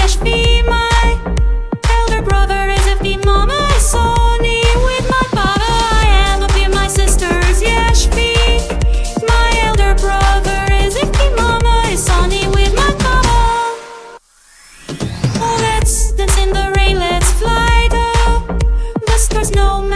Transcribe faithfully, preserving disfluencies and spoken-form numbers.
Yashvi. My elder brother is if the mama is Sony with my papa. I am up in my sisters Yashvi. My elder brother is if the mama is Sony with my papa. Oh, let's dance in the rain, let's fly though. The stars know.